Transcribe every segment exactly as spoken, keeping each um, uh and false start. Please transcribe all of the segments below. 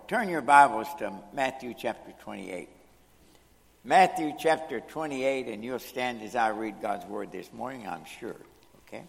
turn your Bibles to Matthew chapter twenty-eight. Matthew chapter twenty-eight, and you'll stand as I read God's word this morning, I'm sure. Okay?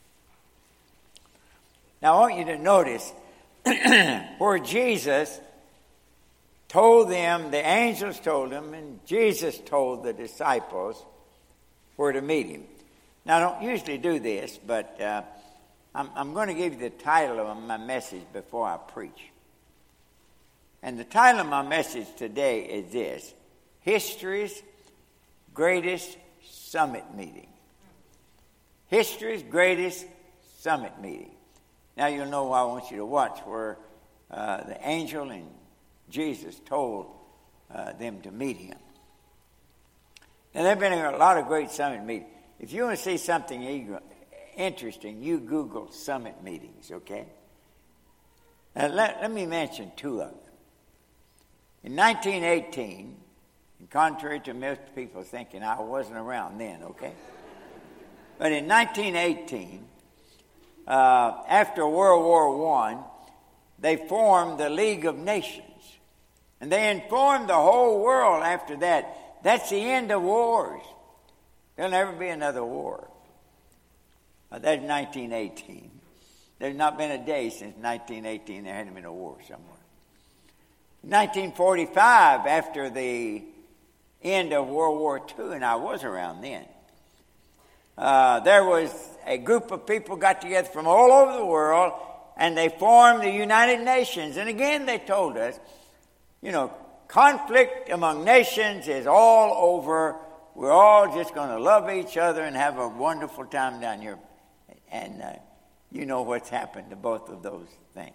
Now, I want you to notice where Jesus told them, the angels told them, and Jesus told the disciples where to meet him. Now, I don't usually do this, but uh, I'm, I'm going to give you the title of my message before I preach. And the title of my message today is this: History's Greatest Summit Meeting. History's Greatest Summit Meeting. Now you'll know why I want you to watch, where uh, the angel and Jesus told uh, them to meet him. Now, there have been a lot of great summit meetings. If you want to see something interesting, you Google summit meetings, okay? Now, let, let me mention two of them. In nineteen eighteen, and contrary to most people thinking, I wasn't around then, okay? But in nineteen eighteen, uh, after World War One, they formed the League of Nations. And they informed the whole world after that, that's the end of wars. There'll never be another war. Uh, that's nineteen eighteen. There's not been a day since nineteen eighteen there hadn't been a war somewhere. nineteen forty-five, after the end of World War Two, and I was around then, uh, there was a group of people got together from all over the world, and they formed the United Nations. And again, they told us, you know, conflict among nations is all over. We're all just going to love each other and have a wonderful time down here. And uh, you know what's happened to both of those things.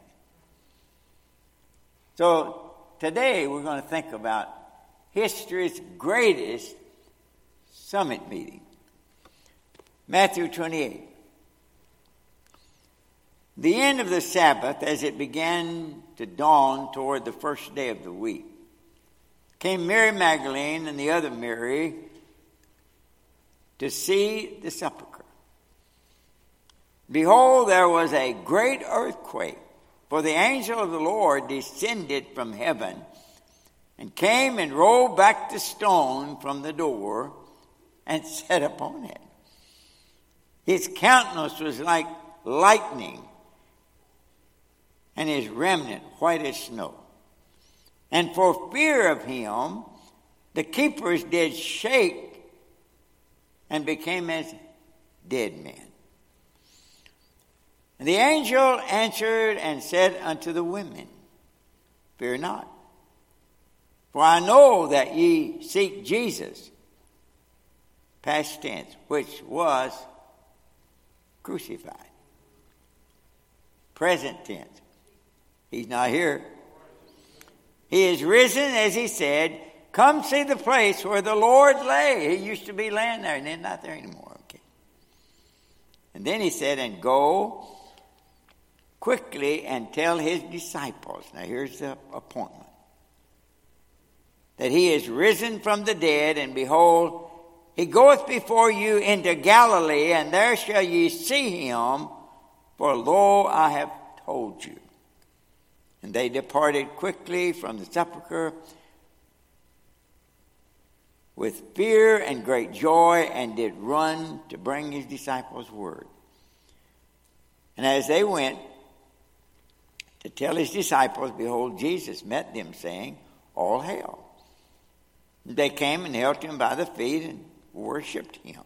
So today we're going to think about history's greatest summit meeting. Matthew twenty-eight. The end of the Sabbath, as it began to dawn toward the first day of the week, came Mary Magdalene and the other Mary to see the sepulchre. Behold, there was a great earthquake, for the angel of the Lord descended from heaven and came and rolled back the stone from the door and sat upon it. His countenance was like lightning, and his remnant white as snow. And for fear of him, the keepers did shake and became as dead men. And the angel answered and said unto the women, Fear not, for I know that ye seek Jesus, past tense, which was crucified. Present tense. He's not here. He is risen, as he said. Come see the place where the Lord lay. He used to be laying there, and he's not there anymore. Okay. And then he said, and go quickly and tell his disciples. Now here's the appointment. That he is risen from the dead, and behold, he goeth before you into Galilee, and there shall ye see him, for lo, I have told you. And they departed quickly from the sepulchre with fear and great joy, and did run to bring his disciples word. And as they went to tell his disciples, behold, Jesus met them, saying, All hail. They came and held him by the feet and worshipped him.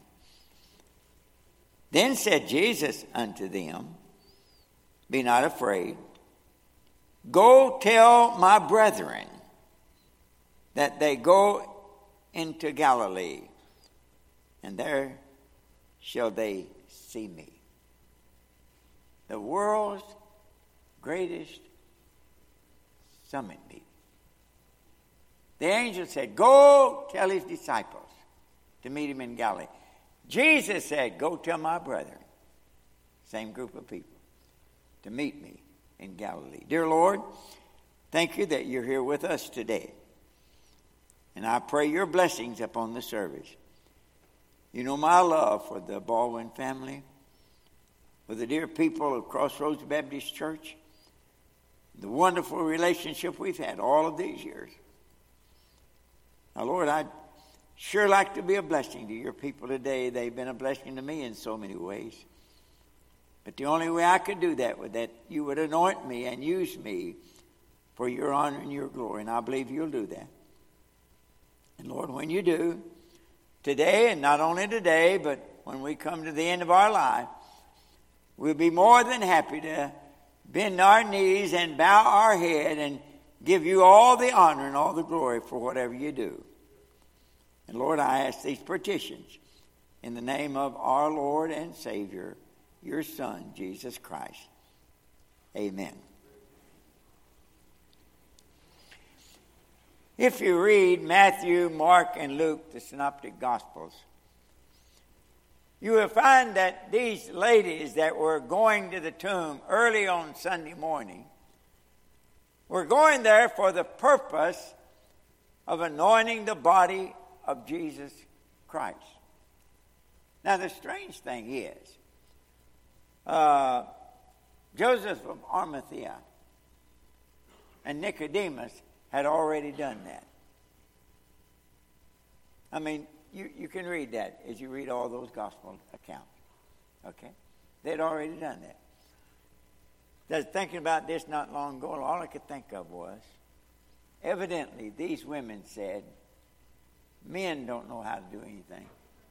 Then said Jesus unto them, Be not afraid. Go tell my brethren that they go into Galilee, and there shall they see me. The world's greatest summit meeting. The angel said, Go tell his disciples to meet him in Galilee. Jesus said, Go tell my brethren, same group of people, to meet me in Galilee. Dear Lord, thank you that you're here with us today. And I pray your blessings upon the service. You know my love for the Baldwin family, for the dear people of Crossroads Baptist Church. the wonderful relationship we've had all of these years. Now, Lord, I'd sure like to be a blessing to your people today. They've been a blessing to me in so many ways. But the only way I could do that was that you would anoint me and use me for your honor and your glory. And I believe you'll do that. And Lord, when you do, today, and not only today, but when we come to the end of our life, we'll be more than happy to bend our knees and bow our head and give you all the honor and all the glory for whatever you do. And Lord, I ask these petitions in the name of our Lord and Savior, your Son, Jesus Christ. Amen. If you read Matthew, Mark, and Luke, the Synoptic Gospels, you will find that these ladies that were going to the tomb early on Sunday morning were going there for the purpose of anointing the body of Jesus Christ. Now, the strange thing is, uh, Joseph of Arimathea and Nicodemus had already done that. I mean, you, you can read that as you read all those gospel accounts. Okay? They'd already done that. I was thinking about this not long ago, and all I could think of was, evidently, these women said, men don't know how to do anything.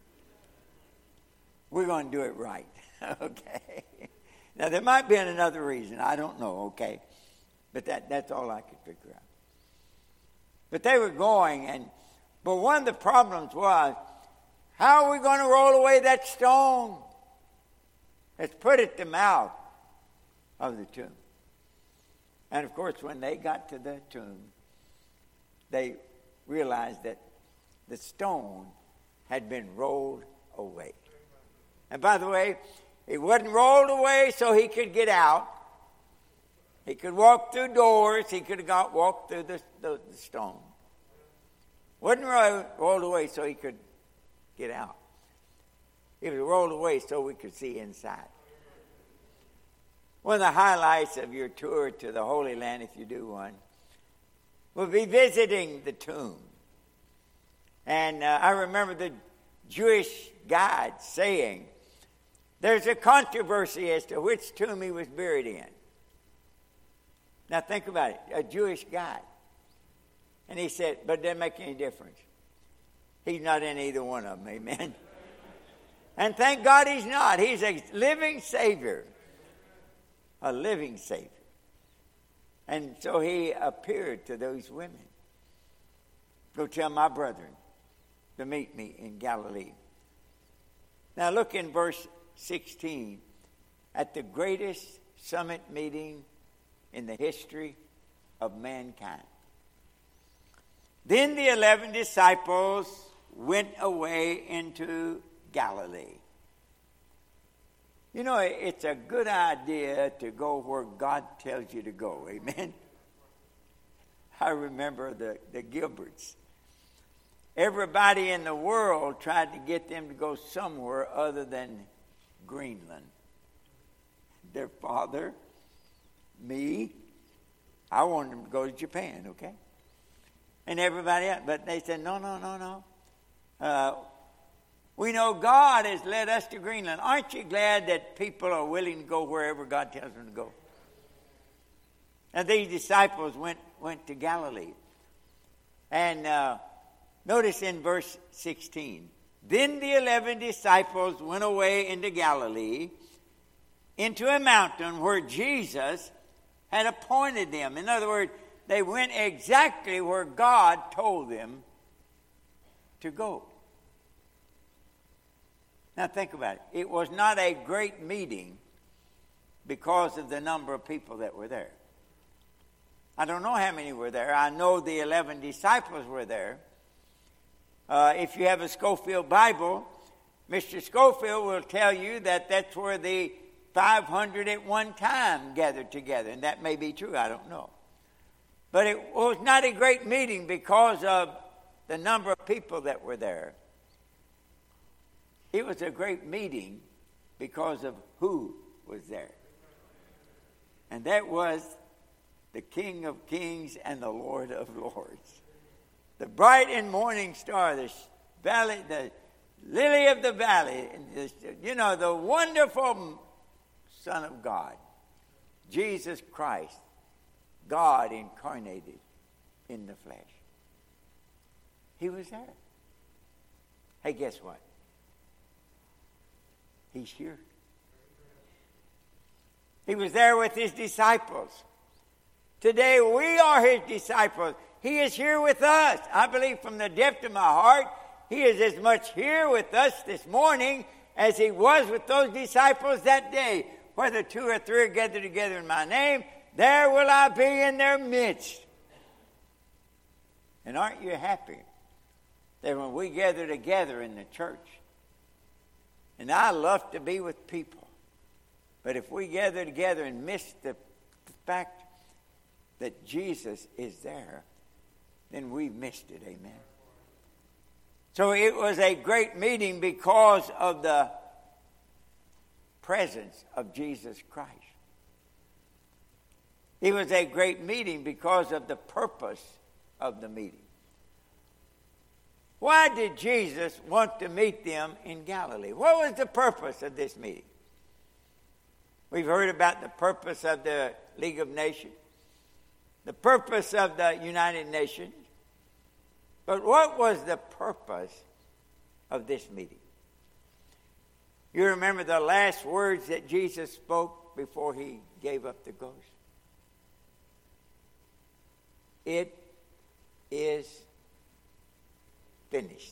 We're going to do it right. Okay? Now, there might be another reason. I don't know, okay? But that, that's all I could figure out. But they were going, and but one of the problems was, how are we going to roll away that stone that's put at the mouth of the tomb? And of course, when they got to the tomb, they realized that the stone had been rolled away. And by the way, it wasn't rolled away so he could get out. He could walk through doors. He could have got walked through the, the, the stone. Wasn't rolled, rolled away so he could get out. It was rolled away so we could see inside. One of the highlights of your tour to the Holy Land, if you do one, will be visiting the tomb. And uh, I remember the Jewish guide saying, there's a controversy as to which tomb he was buried in. Now think about it, a Jewish guy. And he said, but it doesn't make any difference. He's not in either one of them, amen. And thank God he's not. He's a living Savior. A living Savior. And so he appeared to those women. Go tell my brethren to meet me in Galilee. Now look in verse sixteen. At the greatest summit meeting in the history of mankind. Then the eleven disciples went away into Galilee. You know, it's a good idea to go where God tells you to go. Amen? I remember the, the Gilberts. Everybody in the world tried to get them to go somewhere other than Greenland. Their father, me, I wanted them to go to Japan, okay? And everybody else. But they said, no, no, no, no. Uh, we know God has led us to Greenland. Aren't you glad that people are willing to go wherever God tells them to go? And these disciples went, went to Galilee. And uh, notice in verse sixteen. Then the eleven disciples went away into Galilee, into a mountain where Jesus had appointed them. In other words, they went exactly where God told them to go. Now think about it. It was not a great meeting because of the number of people that were there. I don't know how many were there. I know the eleven disciples were there. Uh, if you have a Scofield Bible, Mister Scofield will tell you that that's where the five hundred at one time gathered together. And that may be true. I don't know. But it was not a great meeting because of the number of people that were there. It was a great meeting because of who was there. And that was the King of kings and the Lord of lords. The bright and morning star, the valley, the lily of the valley, the, you know, the wonderful Son of God, Jesus Christ, God incarnated in the flesh. He was there. Hey, guess what? He's here. He was there with his disciples. Today we are his disciples. He is here with us. I believe from the depth of my heart, he is as much here with us this morning as he was with those disciples that day. Whether two or three are gathered together in my name, there will I be in their midst. And aren't you happy that when we gather together in the church, and I love to be with people, but if we gather together and miss the, the fact that Jesus is there, then we've missed it. Amen. So it was a great meeting because of the presence of Jesus Christ. It was a great meeting because of the purpose of the meeting. Why did Jesus want to meet them in Galilee? What was the purpose of this meeting? We've heard about the purpose of the League of Nations, the purpose of the United Nations. But what was the purpose of this meeting? You remember the last words that Jesus spoke before he gave up the ghost? It is finished.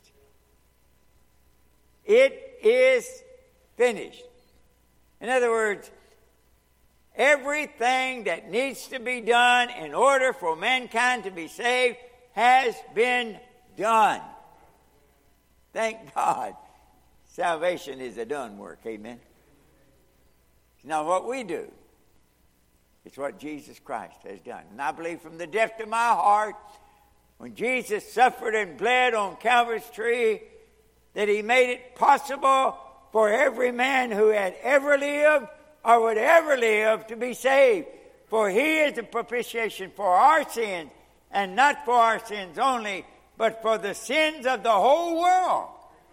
It is finished. In other words, everything that needs to be done in order for mankind to be saved has been done. Thank God. Salvation is a done work. Amen. Now what we do, it's what Jesus Christ has done. And I believe from the depth of my heart, when Jesus suffered and bled on Calvary's tree, that he made it possible for every man who had ever lived or would ever live to be saved. For he is the propitiation for our sins, and not for our sins only, but for the sins of the whole world.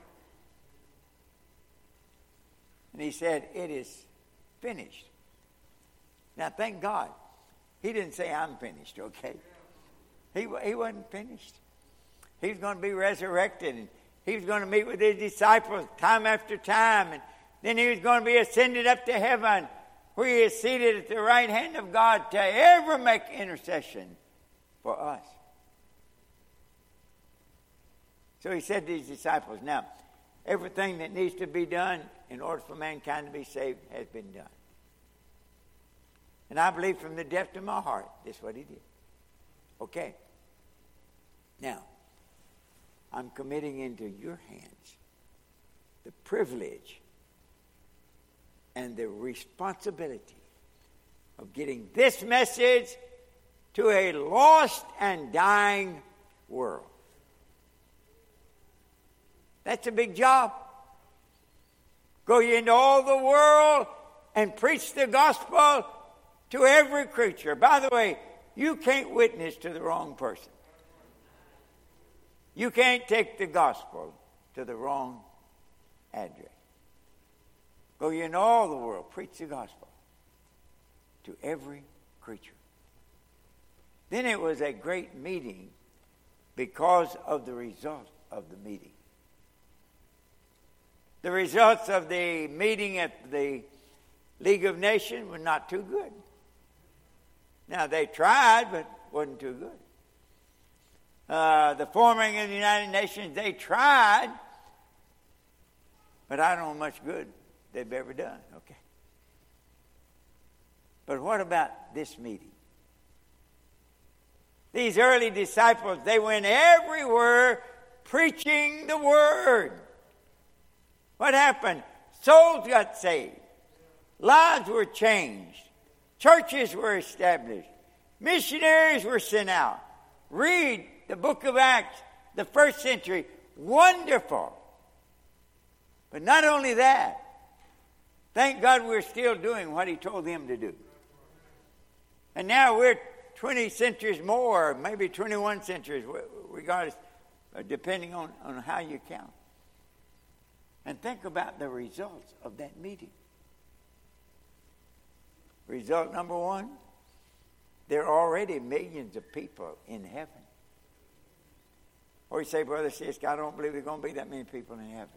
And he said, it is finished. Now, thank God, he didn't say, I'm finished, okay? He, he wasn't finished. He was going to be resurrected, and he was going to meet with his disciples time after time, and then he was going to be ascended up to heaven, where he is seated at the right hand of God to ever make intercession for us. So he said to his disciples, now, everything that needs to be done in order for mankind to be saved has been done. And I believe from the depth of my heart, this is what he did. Okay. Now, I'm committing into your hands the privilege and the responsibility of getting this message to a lost and dying world. That's a big job. Go ye into all the world and preach the gospel to every creature. By the way, you can't witness to the wrong person. You can't take the gospel to the wrong address. Go ye into all the world, preach the gospel to every creature. Then it was a great meeting because of the result of the meeting. The results of the meeting at the League of Nations were not too good. Now, they tried, but wasn't too good. Uh, the forming of the United Nations, they tried, but I don't know much good they've ever done. Okay. But what about this meeting? These early disciples, they went everywhere preaching the word. What happened? Souls got saved. Lives were changed. Churches were established. Missionaries were sent out. Read the book of Acts, the first century. Wonderful. But not only that, thank God we're still doing what he told them to do. And now we're twenty centuries more, maybe twenty-one centuries, regardless, depending on, on how you count. And think about the results of that meeting. Result number one, there are already millions of people in heaven. Or you say, Brother Sisk, I don't believe there's going to be that many people in heaven.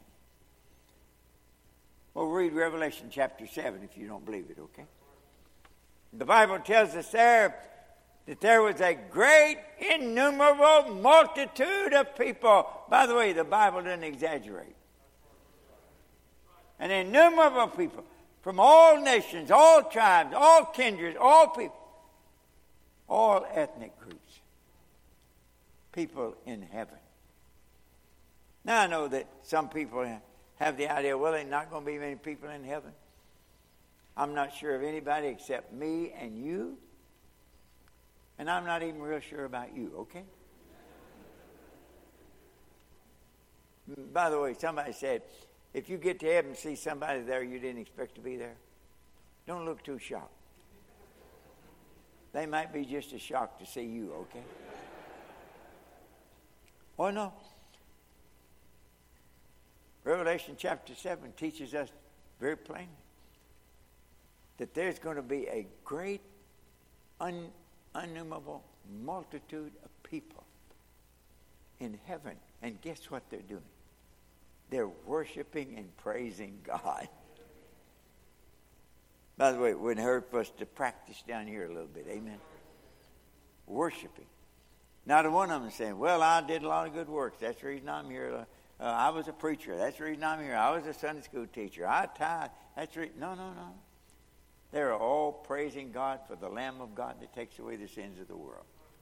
Well, read Revelation chapter seven if you don't believe it, okay? The Bible tells us there that there was a great, innumerable multitude of people. By the way, the Bible doesn't exaggerate. An innumerable people from all nations, all tribes, all kindreds, all people, all ethnic groups. People in heaven. Now I know that some people have the idea, well, there's not going to be many people in heaven. I'm not sure of anybody except me and you. And I'm not even real sure about you, okay? By the way, somebody said, if you get to heaven and see somebody there you didn't expect to be there, don't look too shocked. They might be just as shocked to see you, okay? Oh, no. Revelation chapter seven teaches us very plainly that there's going to be a great, un, unnumberable multitude of people in heaven. And guess what they're doing? They're worshiping and praising God. By the way, it wouldn't hurt for us to practice down here a little bit. Amen. Worshiping. Not one of them saying, well, I did a lot of good works. That's the reason I'm here. Uh, I was a preacher. That's the reason I'm here. I was a Sunday school teacher. I tithe. That's the reason. No, no, no. They're all praising God for the Lamb of God that takes away the sins of the world.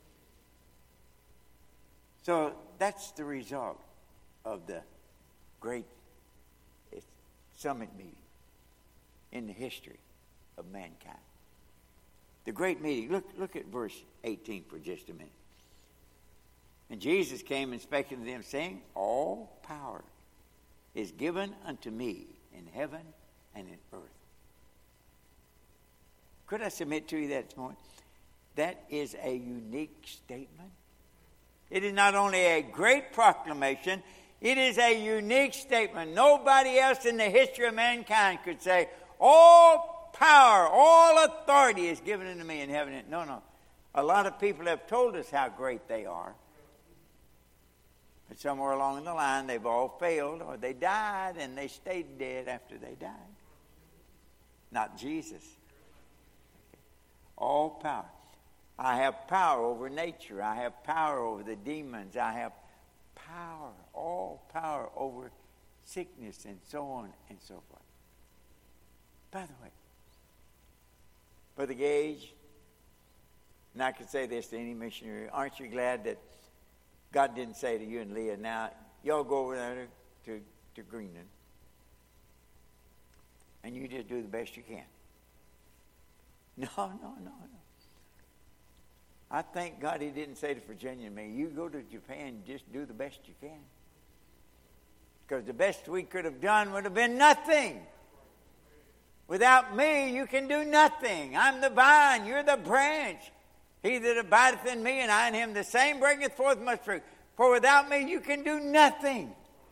So that's the result of the great summit meeting in the history of mankind. The great meeting. Look, look at verse eighteen for just a minute. And Jesus came and spake unto them, saying, all power is given unto me in heaven and in earth. Could I submit to you that this morning? That is a unique statement. It is not only a great proclamation, it is a unique statement. Nobody else in the history of mankind could say, all power, all authority is given unto me in heaven. No, no. A lot of people have told us how great they are. But somewhere along the line, they've all failed, or they died, and they stayed dead after they died. Not Jesus. All power. I have power over nature. I have power over the demons. I have power, all power over sickness and so on and so forth. By the way, Brother Gage, and I could say this to any missionary, aren't you glad that God didn't say to you and Leah, now, y'all go over there to, to Greenland, and you just do the best you can. No, no, no, no. I thank God he didn't say to Virginia and me, you go to Japan and just do the best you can. Because the best we could have done would have been nothing. Without me, you can do nothing. I'm the vine, you're the branch. He that abideth in me and I in him, the same bringeth forth much fruit. For without me, you can do nothing.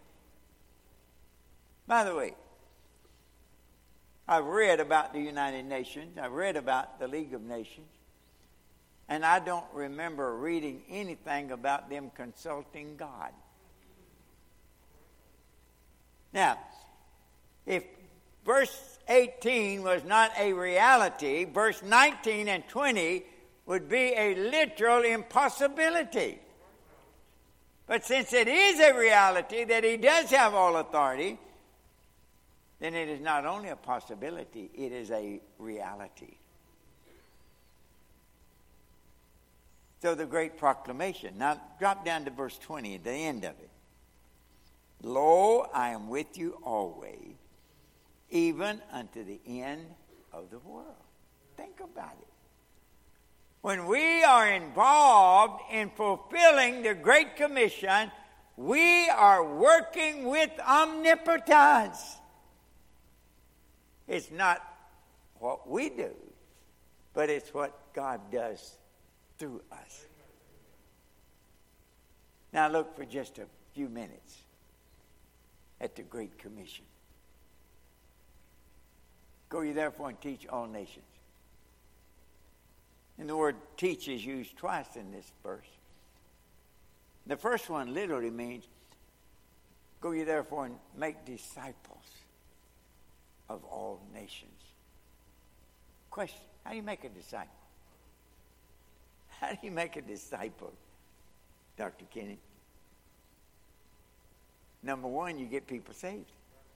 By the way, I've read about the United Nations. I've read about the League of Nations. And I don't remember reading anything about them consulting God. Now, if verse eighteen was not a reality, verse nineteen and twenty would be a literal impossibility. But since it is a reality that he does have all authority, then it is not only a possibility, it is a reality. So the great proclamation. Now drop down to verse twenty at the end of it. Lo, I am with you always, even unto the end of the world. Think about it. When we are involved in fulfilling the Great Commission, we are working with omnipotence. It's not what we do, but it's what God does through us. Now look for just a few minutes at the Great Commission. Go ye therefore and teach all nations. And the word teach is used twice in this verse. The first one literally means, go ye therefore and make disciples of all nations. Question, how do you make a disciple? How do you make a disciple, Doctor Kenny? Number one, you get people saved.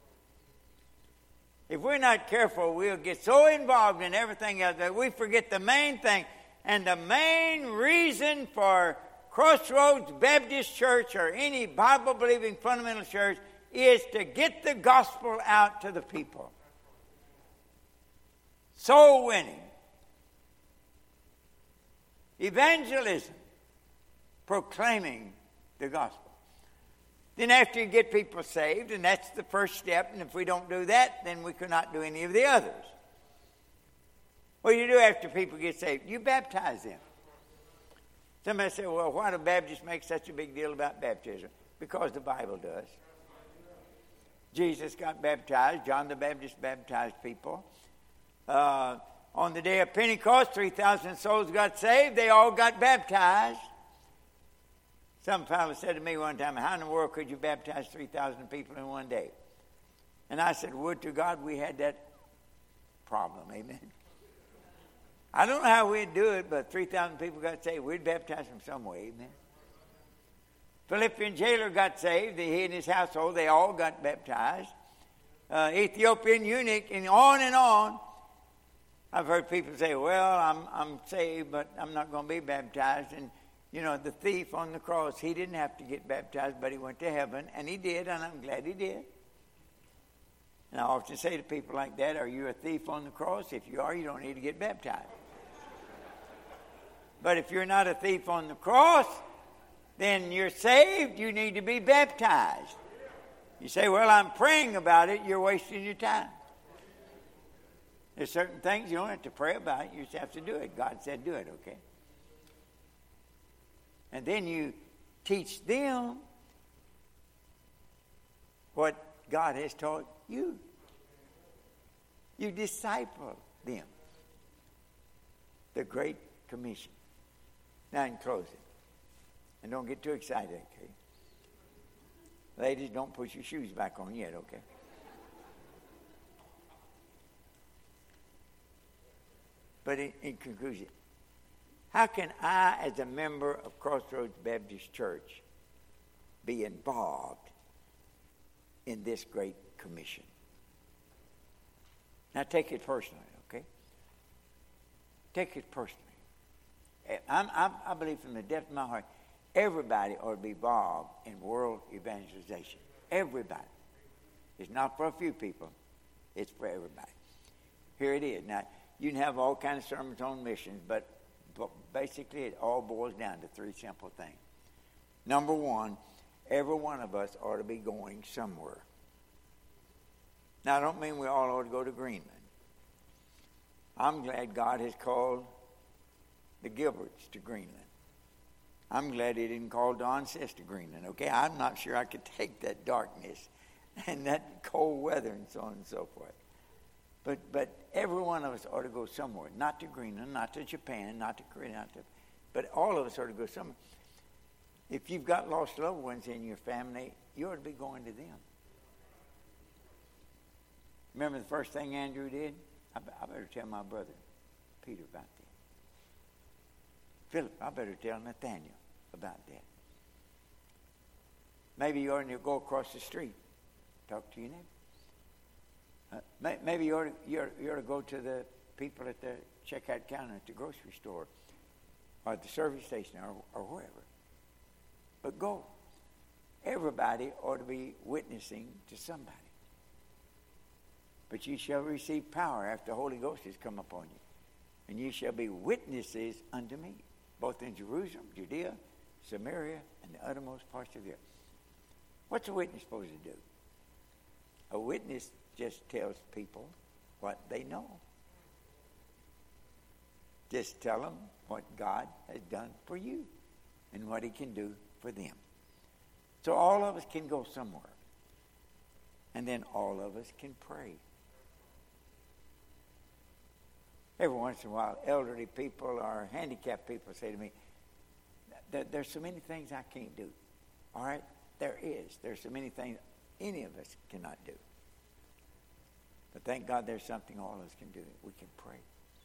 If we're not careful, we'll get so involved in everything else that we forget the main thing. And the main reason for Crossroads Baptist Church or any Bible-believing fundamental church is to get the gospel out to the people. Soul winning. Evangelism. Proclaiming the gospel. Then after you get people saved, and that's the first step, and if we don't do that, then we cannot do any of the others. What do you do after people get saved? You baptize them. Somebody say, well, why do Baptists make such a big deal about baptism? Because the Bible does. Jesus got baptized. John the Baptist baptized people. Uh, on the day of Pentecost, three thousand souls got saved. They all got baptized. Some fellow said to me one time, how in the world could you baptize three thousand people in one day? And I said, would to God we had that problem, amen. I don't know how we'd do it, but three thousand people got saved. We'd baptize them some way, amen. Philippian jailer got saved. He and his household, they all got baptized. Uh, Ethiopian eunuch, and on and on. I've heard people say, well, I'm, I'm saved, but I'm not going to be baptized. And you know, the thief on the cross, he didn't have to get baptized, but he went to heaven, and he did, and I'm glad he did. And I often say to people like that, are you a thief on the cross? If you are, you don't need to get baptized. But if you're not a thief on the cross, then you're saved, you need to be baptized. You say, well, I'm praying about it, you're wasting your time. There's certain things you don't have to pray about, you just have to do it. God said do it, okay? And then you teach them what God has taught you. You disciple them. The Great Commission. Now in closing, and don't get too excited, okay? Ladies, don't put your shoes back on yet, okay? But in, in conclusion, how can I, as a member of Crossroads Baptist Church, be involved in this Great Commission? Now take it personally, okay? Take it personally. I'm, I'm, I believe from the depth of my heart, everybody ought to be involved in world evangelization. Everybody. It's not for a few people. It's for everybody. Here it is. Now, you can have all kinds of sermons on missions, but But basically, it all boils down to three simple things. Number one, every one of us ought to be going somewhere. Now, I don't mean we all ought to go to Greenland. I'm glad God has called the Gilberts to Greenland. I'm glad he didn't call Don Sis to Greenland, okay? I'm not sure I could take that darkness and that cold weather and so on and so forth. But but every one of us ought to go somewhere. Not to Greenland, not to Japan, not to Korea, not to, but all of us ought to go somewhere. If you've got lost loved ones in your family, you ought to be going to them. Remember the first thing Andrew did? I, I better tell my brother Peter about that. Philip, I better tell Nathaniel about that. Maybe you ought to go across the street, talk to your neighbor. Uh, may, maybe you ought, to, you, ought, you ought to go to the people at the checkout counter at the grocery store or at the service station or, or wherever. But go. Everybody ought to be witnessing to somebody. But you shall receive power after the Holy Ghost has come upon you. And you shall be witnesses unto me, both in Jerusalem, Judea, Samaria, and the uttermost parts of the earth. What's a witness supposed to do? A witness just tells people what they know. Just tell them what God has done for you and what he can do for them. So all of us can go somewhere. And then all of us can pray. Every once in a while, elderly people or handicapped people say to me, there's so many things I can't do. All right? There is. There's so many things any of us cannot do. But thank God there's something all of us can do. We can pray.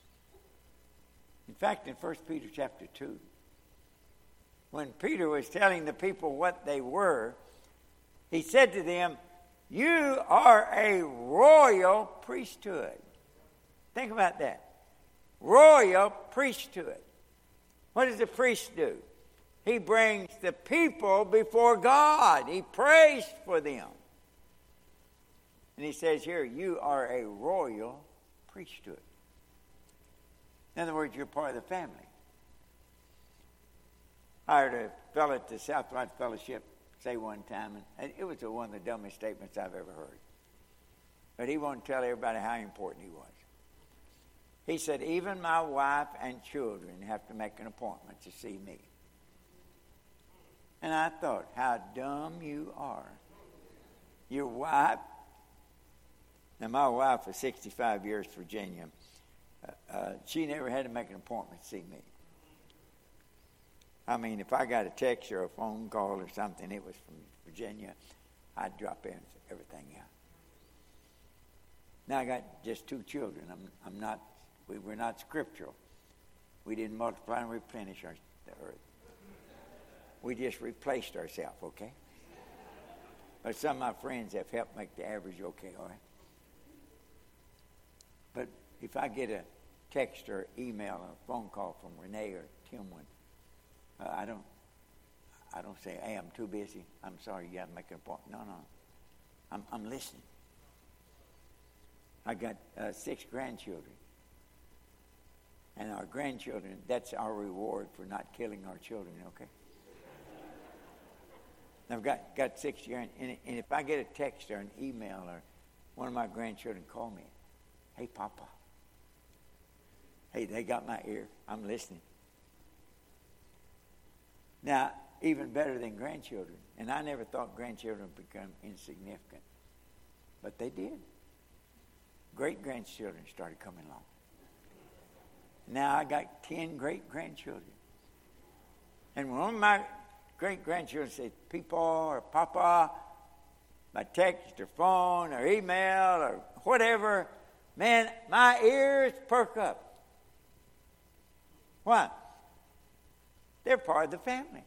In fact, in First Peter chapter two, when Peter was telling the people what they were, he said to them, you are a royal priesthood. Think about that. Royal priesthood. What does the priest do? He brings the people before God. He prays for them. And he says here, you are a royal priesthood. In other words, you're part of the family. I heard a fellow at the Southwide Fellowship say one time, and it was one of the dumbest statements I've ever heard. But he wanted to tell everybody how important he was. He said, even my wife and children have to make an appointment to see me. And I thought, how dumb you are. Your wife, now my wife for sixty-five years, Virginia, uh, uh, she never had to make an appointment to see me. I mean, if I got a text or a phone call or something, it was from Virginia, I'd drop in and say everything out. Now I got just two children. I'm, I'm not, we were not scriptural. We didn't multiply and replenish our, the earth. We just replaced ourselves, okay? But some of my friends have helped make the average okay, all right? But if I get a text or email or a phone call from Renee or Tim, one, uh, I don't, I don't say, hey, I'm too busy. I'm sorry, you got to make an appointment. No, no, I'm, I'm listening. I got uh, six grandchildren, and our grandchildren. That's our reward for not killing our children. Okay. I've got, got six years, and, and if I get a text or an email or one of my grandchildren call me, hey, Papa. Hey, they got my ear. I'm listening. Now, even better than grandchildren, and I never thought grandchildren would become insignificant, but they did. Great-grandchildren started coming along. Now I got ten great-grandchildren. And when one of my great-grandchildren said, Peepaw or Papa, by text or phone or email or whatever, man, my ears perk up. Why? They're part of the family.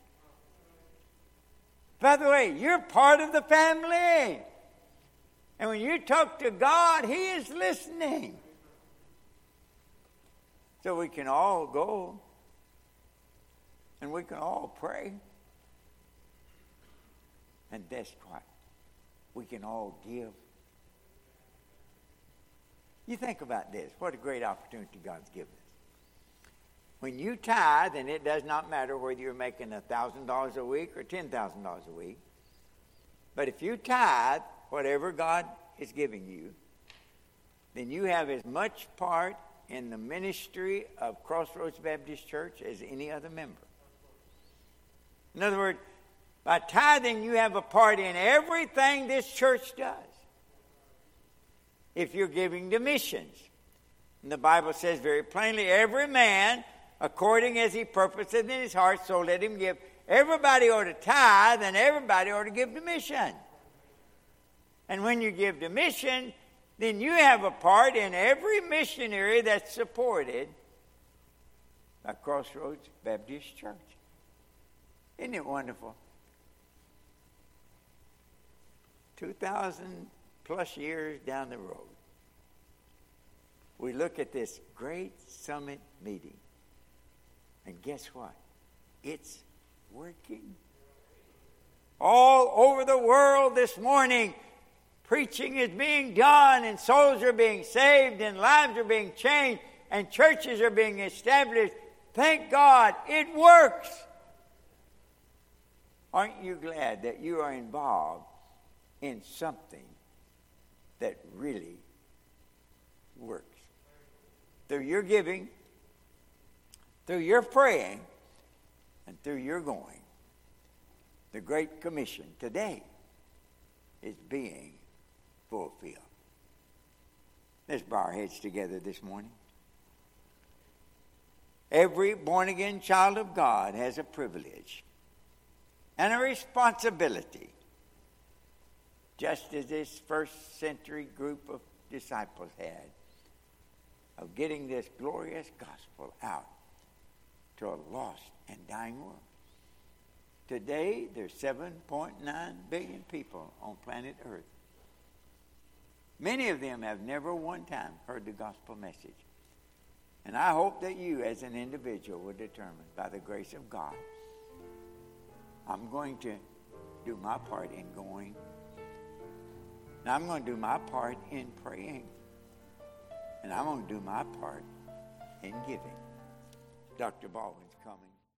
By the way, you're part of the family. And when you talk to God, He is listening. So we can all go and we can all pray. And that's what we can all give. You think about this. What a great opportunity God's given us. When you tithe, and it does not matter whether you're making one thousand dollars a week or ten thousand dollars a week, but if you tithe whatever God is giving you, then you have as much part in the ministry of Crossroads Baptist Church as any other member. In other words, by tithing, you have a part in everything this church does. If you're giving to missions, and the Bible says very plainly, every man, according as he purposeth in his heart, so let him give. Everybody ought to tithe, and everybody ought to give to mission. And when you give to mission, then you have a part in every missionary that's supported by Crossroads Baptist Church. Isn't it wonderful? two thousand plus years down the road, we look at this great summit meeting, and guess what? It's working. All over the world this morning, preaching is being done, and souls are being saved, and lives are being changed, and churches are being established. Thank God, it works. Aren't you glad that you are involved in something that really works? Through your giving, through your praying and through your going, the Great Commission today is being fulfilled. Let's bow our heads together this morning. Every born-again child of God has a privilege and a responsibility, just as this first century group of disciples had, of getting this glorious gospel out to a lost and dying world. Today, there's seven point nine billion people on planet Earth. Many of them have never one time heard the gospel message. And I hope that you, as an individual, will determine, by the grace of God, I'm going to do my part in going. Now I'm going to do my part in praying. And I'm going to do my part in giving. Doctor Baldwin.